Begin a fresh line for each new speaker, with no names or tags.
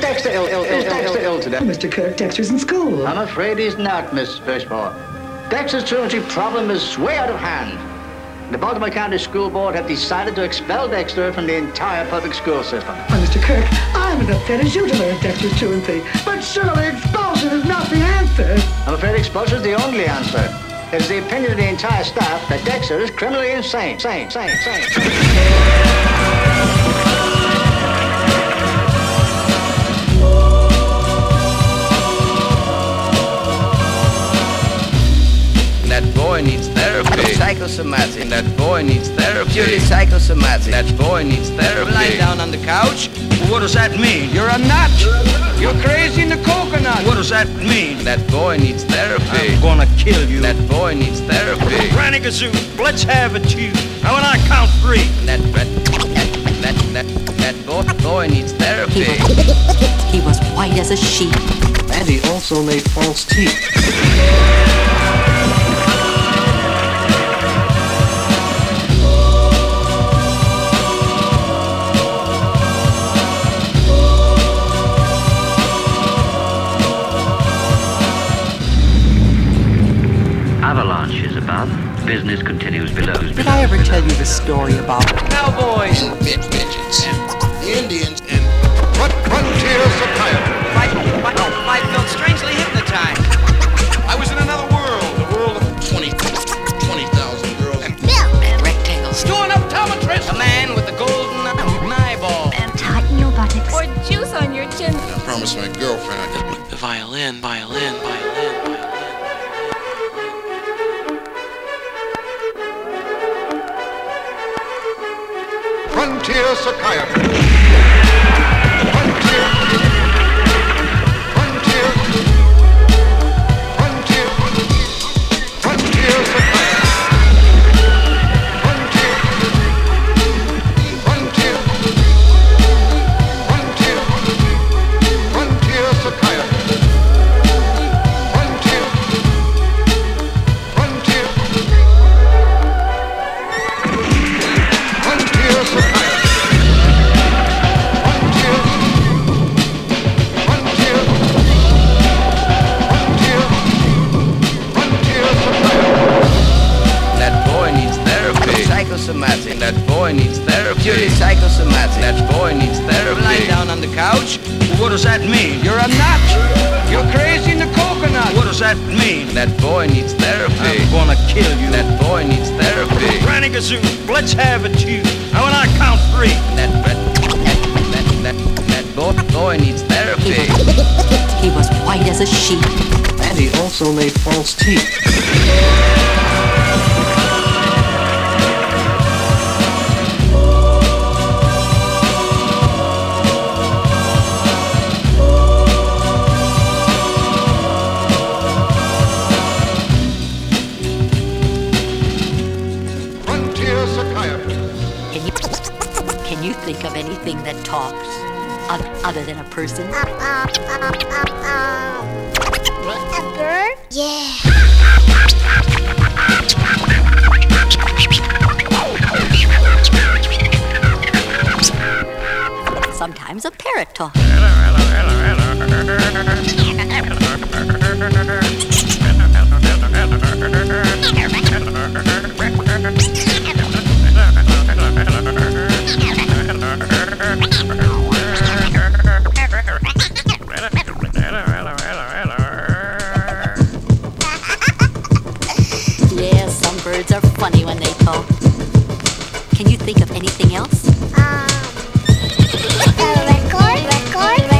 Dexter ill today?
Mr. Kirk, Dexter's in school.
I'm afraid he's not, Miss Fishmore. Dexter's truancy problem is way out of hand. The Baltimore County School Board have decided to expel Dexter from the entire public school system.
Well, Mr. Kirk, I'm as upset as you to learn Dexter's truancy. But surely expulsion is not the answer.
I'm afraid expulsion is the only answer. It is the opinion of the entire staff that Dexter is criminally insane.
That boy needs therapy.
Psychosomatic.
That boy needs therapy.
Purely psychosomatic.
That boy needs therapy.
Lying down on the couch.
What does that mean?
You're a nut. You're crazy in the coconut.
What does that mean?
That boy needs therapy.
I'm gonna kill you.
That boy needs therapy.
Granny Gazoo, let's have it, you. Now when I count 3.
That boy needs therapy.
He was white as a sheet.
And he also made false teeth.
Avalanche is above. Business continues below.
Did I ever tell you the story about
Cowboys.
Midgets. The Indians and frontier psychiatry.
I felt strangely hypnotized.
I was in another world. The world of 20,000 girls. And
rectangles?
Doing optometrist. A man with a golden eyeball.
And tighten your buttocks. Or juice on your chin.
I promised my girlfriend.
The violin.
Frontier psychiatry. Frontier
psychosomatic. That boy needs therapy.
Purely psychosomatic.
That boy needs therapy.
Lying down on the couch.
What does that mean?
You're a nut. You're crazy in the coconut.
What does that mean?
That boy needs therapy.
I'm gonna kill you.
That boy needs therapy.
Granny Gazoo, let's have it, you. Now when I count 3.
That boy needs therapy.
He was white as a sheet.
And he also made false teeth.
Can you think of anything that talks other than a person?
A bird? Yeah.
Sometimes a parrot talks. Yeah, some birds are funny when they talk. Can you think of anything else?
A record?